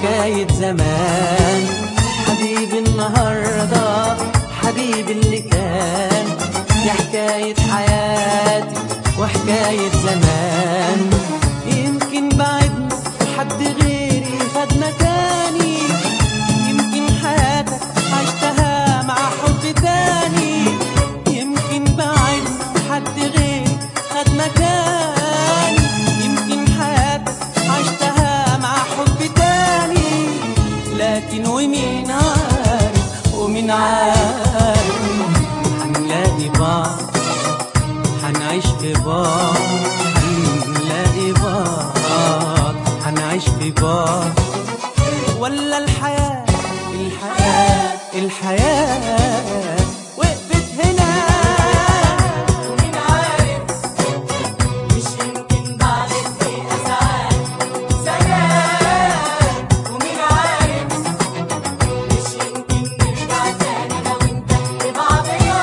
حكاية زمان. حبيبي النهاردة حبيبي اللي كان، دي حكاية حياتي وحكاية زمان. يمكن بعدنا وحد غيري خد مكاني، يمكن حياتك عشتها مع حب تاني. يمكن بعدنا وحد غيري خد مكاني، يمكن حياتك عشتها مع حب تاني. لكن ومين عارف ومين عارف هنلاقي بعض، هنعيش في بعض، هنلاقي بعض، هنعيش في بعض. ولا الحياة الحياة وقفت هنا. ومين عارف مش يمكن بعد الدقيقة ساعات سنوات. ومين عارف مش يمكن نرجع تاني أنا وأنت لبعضنا.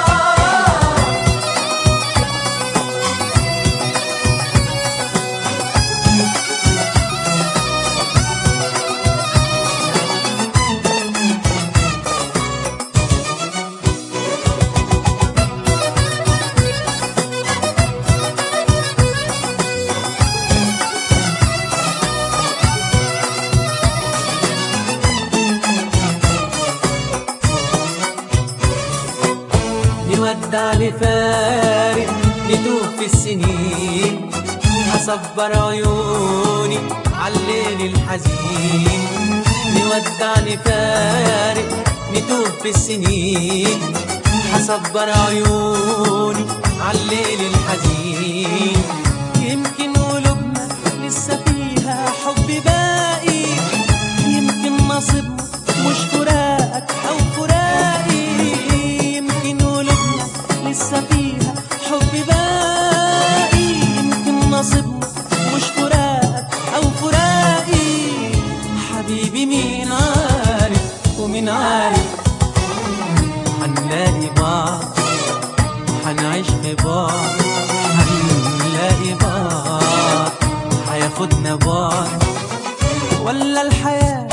نودع لفارق نتوه في السنين، هصبر عيوني عالليل الحزين. نودع لفارق نتوه في السنين، هصبر عيوني عالليل الحزين. يمكن قلوبنا لسه فيها حب باقي، يمكن نصيبنا مش فراقك أو فراقي. يمكن قلوبنا لسه فيها حب باقي، يمكن نصيبنا مش فراقك أو فراقي. حبيبي مين عارف ومين عارف هنلاقي بعض، هنعيش في بعض، هنلاقي بعض، هياخدنا بعض. ولا الحياة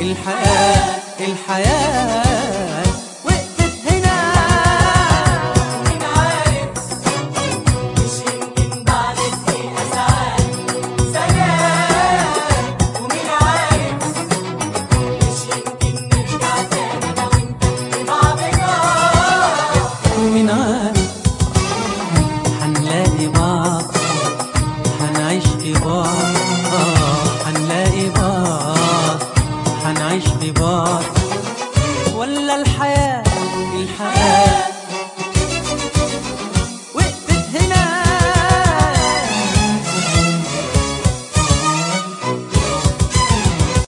الحياة وقفت هنا. ومين عارف مش يمكن بعد الدقيقة ساعات سنوات. ومين عارف مش يمكن نرجع تاني أنا وأنت لبعضنا. ومين عارف هنلاقي بعض، هنعيش في بعض، هنلاقي بعض، هنعيش في بعض. ولا الحياة